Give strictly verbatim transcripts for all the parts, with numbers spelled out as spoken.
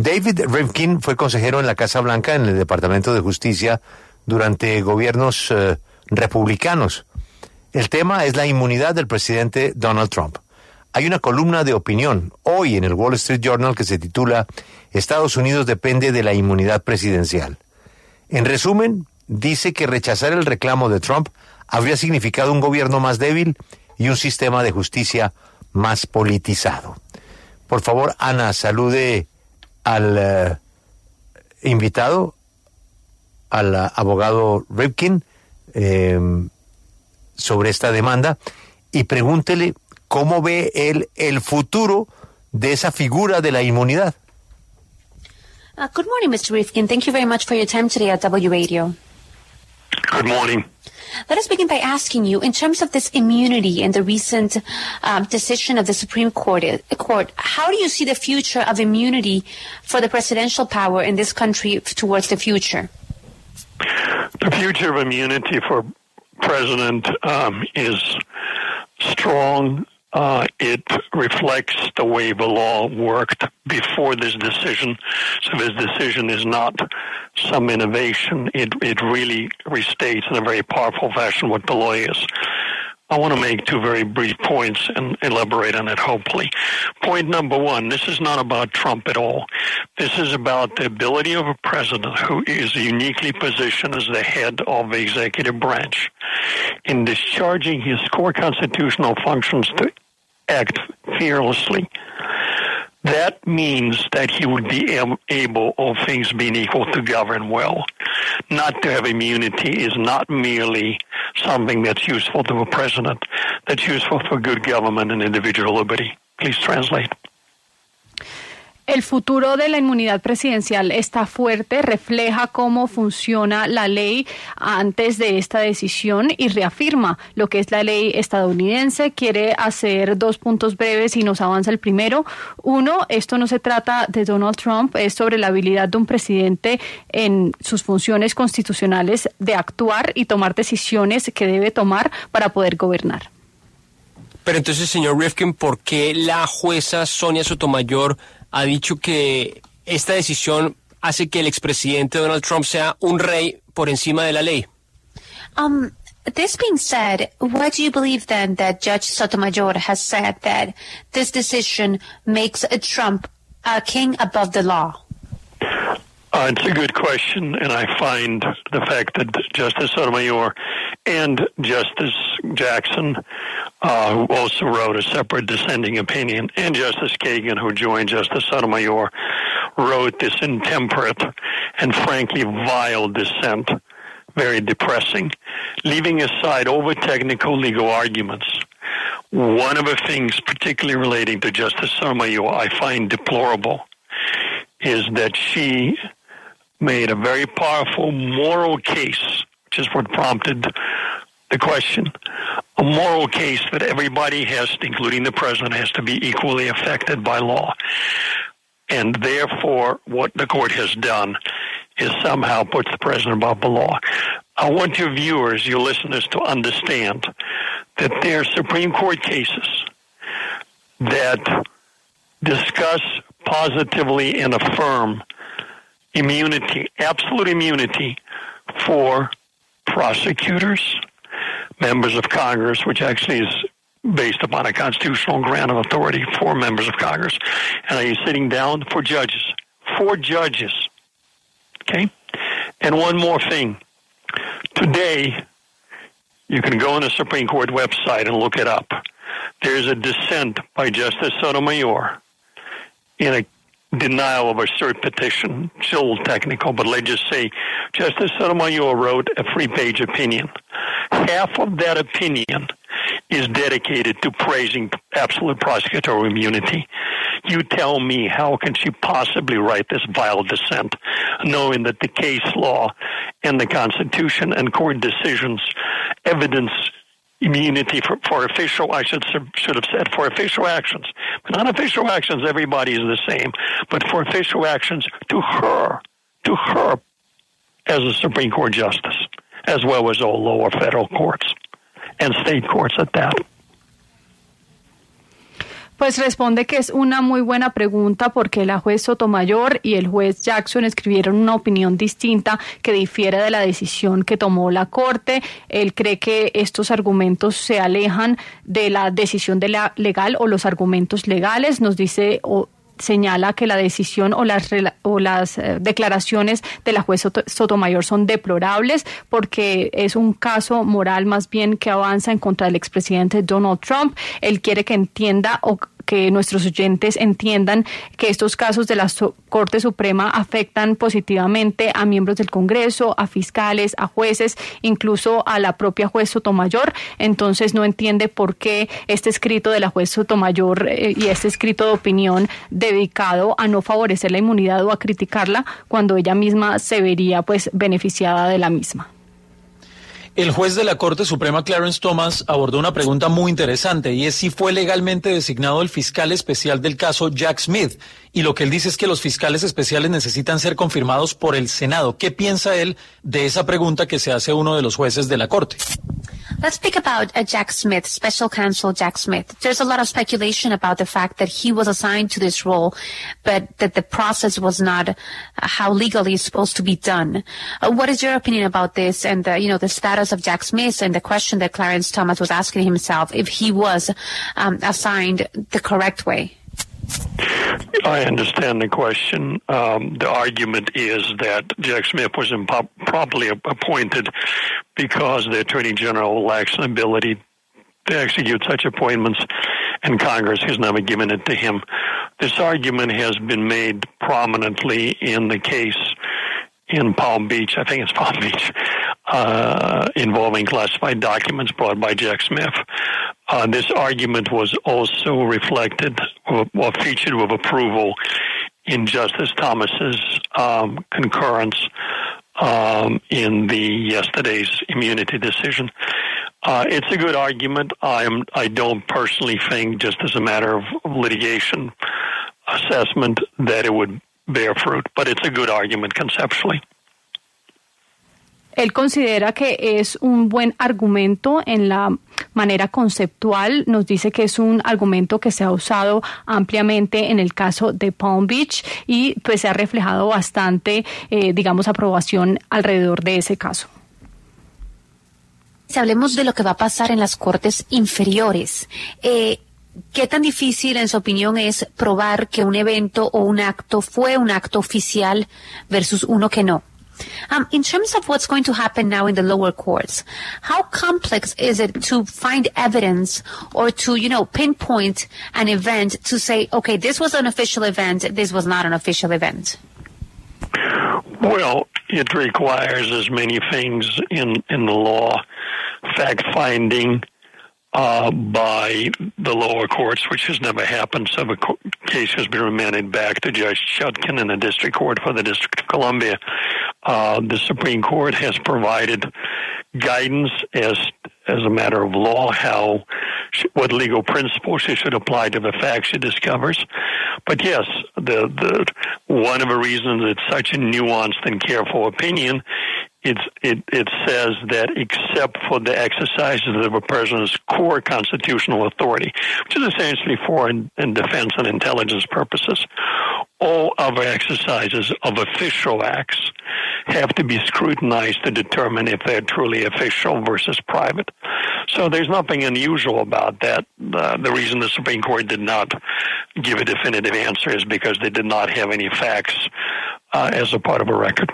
David Rivkin fue consejero en la Casa Blanca en el Departamento de Justicia durante gobiernos eh, republicanos. El tema es la inmunidad del presidente Donald Trump. Hay una columna de opinión hoy en el Wall Street Journal que se titula Estados Unidos depende de la inmunidad presidencial. En resumen, dice que rechazar el reclamo de Trump habría significado un gobierno más débil y un sistema de justicia más politizado. Por favor, Ana, salude al uh, invitado, al uh, abogado Rivkin, eh, sobre esta demanda y pregúntele cómo ve él el futuro de esa figura de la inmunidad. Uh, good morning, Mister Rivkin. Thank you very much for your time today at W Radio. Good morning. Let us begin by asking you, in terms of this immunity and the recent um, decision of the Supreme Court, Court, how do you see the future of immunity for the presidential power in this country towards the future? The future of immunity for president um, is strong. Uh, it reflects the way the law worked before this decision. So this decision is not some innovation. It it really restates in a very powerful fashion what the law is. I want to make two very brief points and elaborate on it, hopefully. Point number one, this is not about Trump at all. This is about the ability of a president who is uniquely positioned as the head of the executive branch in discharging his core constitutional functions to act fearlessly. That means that he would be able, all things being equal, to govern well. Not to have immunity is not merely something that's useful to a president. That's useful for good government and individual liberty. Please translate. El futuro de la inmunidad presidencial está fuerte, refleja cómo funciona la ley antes de esta decisión y reafirma lo que es la ley estadounidense. Quiere hacer dos puntos breves y nos avanza el primero. Uno, esto no se trata de Donald Trump, es sobre la habilidad de un presidente en sus funciones constitucionales de actuar y tomar decisiones que debe tomar para poder gobernar. Pero entonces, señor Rivkin, ¿por qué la jueza Sonia Sotomayor ha dicho que esta decisión hace que el expresidente Donald Trump sea un rey por encima de la ley? Um, this being said, why do you believe then that Judge Sotomayor has said that this decision makes Trump a king above the law? Uh, it's a good question, and I find the fact that Justice Sotomayor and Justice Jackson, uh, who also wrote a separate dissenting opinion, and Justice Kagan, who joined Justice Sotomayor, wrote this intemperate and frankly vile dissent, very depressing, leaving aside over-technical legal arguments. One of the things, particularly relating to Justice Sotomayor, I find deplorable, is that she made a very powerful moral case, which is what prompted the question, a moral case that everybody has, including the president, has to be equally affected by law. And therefore, what the court has done is somehow puts the president above the law. I want your viewers, your listeners, to understand that there are Supreme Court cases that discuss positively and affirm immunity, absolute immunity for prosecutors, members of Congress, which actually is based upon a constitutional grant of authority for members of Congress. And are you sitting down? For judges. For judges. Okay? And one more thing. Today, you can go on the Supreme Court website and look it up. There's a dissent by Justice Sotomayor in a denial of a cert petition. It's a little technical, but let's just say Justice Sotomayor wrote a three-page opinion. Half of that opinion is dedicated to praising absolute prosecutorial immunity. You tell me, how can she possibly write this vile dissent, knowing that the case law and the Constitution and court decisions evidence immunity for, for official, I should should have said, for official actions. But unofficial actions, everybody is the same. But for official actions, to her, to her, as a Supreme Court justice, as well as all lower federal courts and state courts at that. Pues responde que es una muy buena pregunta porque la juez Sotomayor y el juez Jackson escribieron una opinión distinta que difiere de la decisión que tomó la Corte. Él cree que estos argumentos se alejan de la decisión de la legal o los argumentos legales. Nos dice o señala que la decisión o las o las eh, declaraciones de la juez Sotomayor son deplorables porque es un caso moral más bien que avanza en contra del expresidente Donald Trump. Él quiere que entienda o que nuestros oyentes entiendan que estos casos de la so- Corte Suprema afectan positivamente a miembros del Congreso, a fiscales, a jueces, incluso a la propia juez Sotomayor. Entonces no entiende por qué este escrito de la juez Sotomayor eh, y este escrito de opinión dedicado a no favorecer la inmunidad o a criticarla cuando ella misma se vería pues beneficiada de la misma. El juez de la Corte Suprema, Clarence Thomas, abordó una pregunta muy interesante y es si fue legalmente designado el fiscal especial del caso Jack Smith. Y lo que él dice es que los fiscales especiales necesitan ser confirmados por el Senado. ¿Qué piensa él de esa pregunta que se hace uno de los jueces de la Corte? Let's speak about uh, Jack Smith, Special Counsel Jack Smith. There's a lot of speculation about the fact that he was assigned to this role, but that the process was not uh, how legally it's supposed to be done. Uh, what is your opinion about this and, uh, you know, the status of Jack Smith and the question that Clarence Thomas was asking himself if he was um, assigned the correct way? I understand the question. Um, the argument is that Jack Smith was improperly appointed because the Attorney General lacks an ability to execute such appointments, and Congress has never given it to him. This argument has been made prominently in the case in Palm Beach, I think it's Palm Beach, uh, involving classified documents brought by Jack Smith. Uh, this argument was also reflected or, or featured with approval in Justice Thomas's um, concurrence um, in the yesterday's immunity decision. Uh, it's a good argument. I am. I don't personally think, just as a matter of litigation assessment, that it would bear fruit, but it's a good argument conceptually. Él considera que es un buen argumento en la manera conceptual. Nos dice que es un argumento que se ha usado ampliamente en el caso de Palm Beach y pues se ha reflejado bastante, eh, digamos, aprobación alrededor de ese caso. Si hablemos de lo que va a pasar en las cortes inferiores, eh, ¿qué tan difícil, en su opinión, es probar que un evento o un acto fue un acto oficial versus uno que no? Um, in terms of what's going to happen now in the lower courts, how complex is it to find evidence or to, you know, pinpoint an event to say, okay, this was an official event, this was not an official event? Well, it requires as many things in, in the law, fact-finding uh, by the lower courts, which has never happened. So the co- case has been remanded back to Judge Chutkan in the District Court for the District of Columbia. Uh, the Supreme Court has provided guidance as as a matter of law how she, what legal principles she should apply to the facts she discovers. But yes, the the one of the reasons it's such a nuanced and careful opinion, it's it it says that except for the exercises of a person's core constitutional authority, which is essentially for in, in defense and intelligence purposes, all other exercises of official acts have to be scrutinized to determine if they're truly official versus private. So there's nothing unusual about that. Uh, the reason the Supreme Court did not give a definitive answer is because they did not have any facts uh, as a part of a record.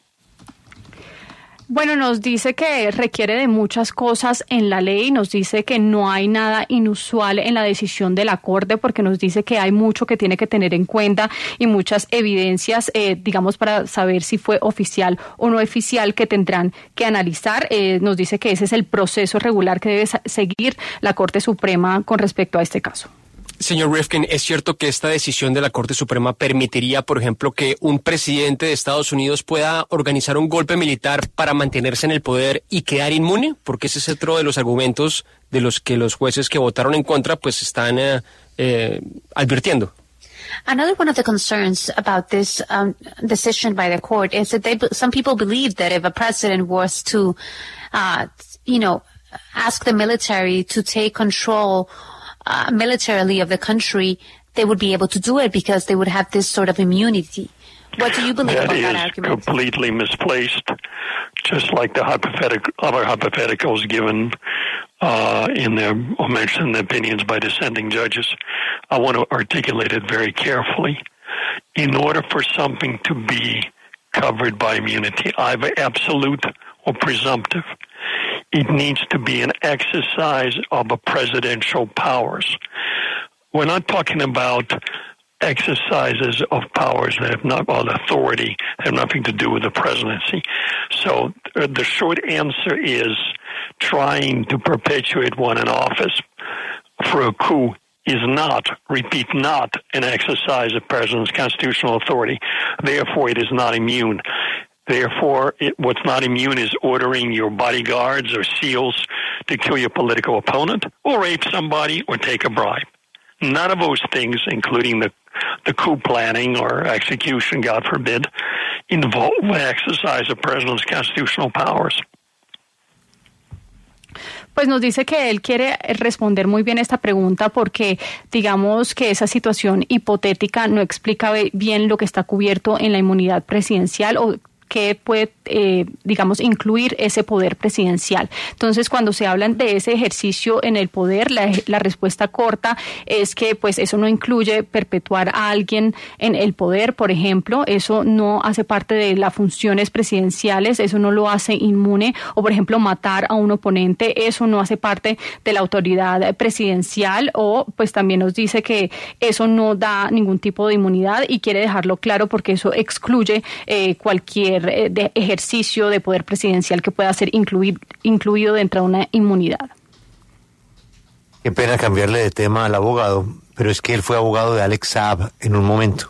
Bueno, nos dice que requiere de muchas cosas en la ley, nos dice que no hay nada inusual en la decisión de la Corte porque nos dice que hay mucho que tiene que tener en cuenta y muchas evidencias, eh, digamos, para saber si fue oficial o no oficial que tendrán que analizar. Eh, nos dice que ese es el proceso regular que debe seguir la Corte Suprema con respecto a este caso. Señor Rifkin, ¿es cierto que esta decisión de la Corte Suprema permitiría, por ejemplo, que un presidente de Estados Unidos pueda organizar un golpe militar para mantenerse en el poder y quedar inmune? Porque ese es otro de los argumentos de los que los jueces que votaron en contra pues están eh, eh, advirtiendo. Another one of the concerns about this um, decision by the court is that they, some people believe that if a president was to, uh, you know, ask the military to take control uh, militarily of the country, they would be able to do it because they would have this sort of immunity. What do you believe that about that is argument? Completely misplaced, just like the hypothetical, other hypotheticals given uh, in their, or mentioned in the opinions by dissenting judges. I want to articulate it very carefully. In order for something to be covered by immunity, either absolute or presumptive, it needs to be an exercise of a presidential powers. We're not talking about exercises of powers that have not, or authority that have nothing to do with the presidency. So uh, the short answer is trying to perpetuate one in office for a coup is not, repeat, not an exercise of president's constitutional authority. Therefore, it is not immune. Therefore, it, what's not immune is ordering your bodyguards or SEALs to kill your political opponent or rape somebody or take a bribe. None of those things, including the the coup planning or execution, God forbid, involve the exercise of president's constitutional powers. Pues nos dice que él quiere responder muy bien esta pregunta porque digamos que esa situación hipotética no explica bien lo que está cubierto en la inmunidad presidencial o que puede, eh, digamos, incluir ese poder presidencial. Entonces, cuando se hablan de ese ejercicio en el poder, la, la respuesta corta es que, pues, eso no incluye perpetuar a alguien en el poder, por ejemplo, eso no hace parte de las funciones presidenciales, eso no lo hace inmune, o, por ejemplo, matar a un oponente, eso no hace parte de la autoridad presidencial, o, pues, también nos dice que eso no da ningún tipo de inmunidad y quiere dejarlo claro porque eso excluye eh, cualquier de ejercicio de poder presidencial que pueda ser incluir, incluido dentro de una inmunidad. Qué pena cambiarle de tema al abogado, pero es que él fue abogado de Alex Saab en un momento.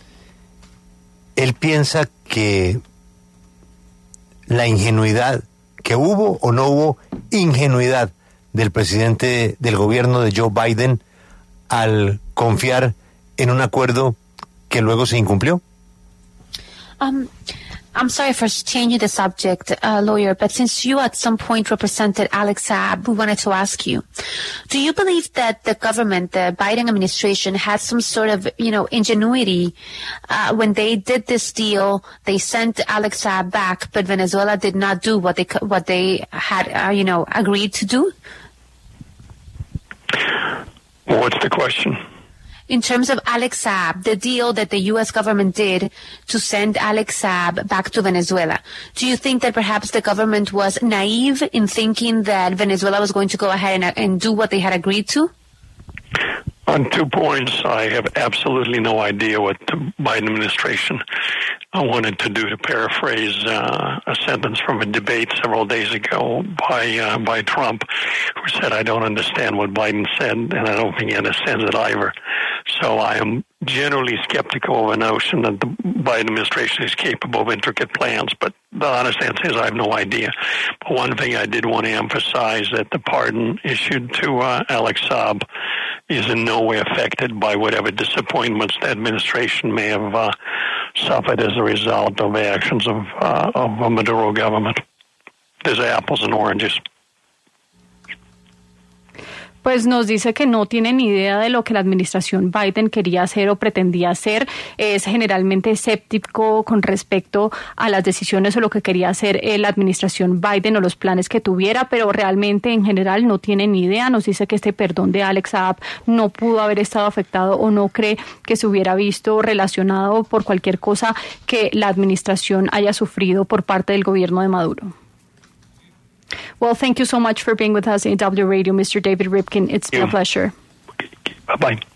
Él piensa que la ingenuidad, que hubo o no hubo ingenuidad del presidente del gobierno de Joe Biden al confiar en un acuerdo que luego se incumplió. Um, I'm sorry for changing the subject, uh, lawyer, but since you at some point represented Alex Saab, we wanted to ask you, do you believe that the government, the Biden administration, had some sort of, you know, ingenuity uh, when they did this deal? They sent Alex Saab back, but Venezuela did not do what they what they had, uh, you know, agreed to do? What's the question? In terms of Alex Saab, the deal that the U S government did to send Alex Saab back to Venezuela, do you think that perhaps the government was naive in thinking that Venezuela was going to go ahead and, and do what they had agreed to? On two points, I have absolutely no idea what the Biden administration wanted to do, to paraphrase uh, a sentence from a debate several days ago by uh, by Trump, who said, I don't understand what Biden said, and I don't think he understands it either. So I am generally skeptical of a notion that the Biden administration is capable of intricate plans, but the honest answer is I have no idea. But one thing I did want to emphasize, that the pardon issued to uh, Alex Saab is in no way affected by whatever disappointments the administration may have uh, suffered as a result of the actions of, uh, of the Maduro government. There's apples and oranges. Pues nos dice que no tiene ni idea de lo que la administración Biden quería hacer o pretendía hacer. Es generalmente escéptico con respecto a las decisiones o lo que quería hacer la administración Biden o los planes que tuviera, pero realmente en general no tiene ni idea. Nos dice que este perdón de Alex Saab no pudo haber estado afectado o no cree que se hubiera visto relacionado por cualquier cosa que la administración haya sufrido por parte del gobierno de Maduro. Well, thank you so much for being with us in A W Radio, Mister David Rivkin. It's been a pleasure. Bye-bye.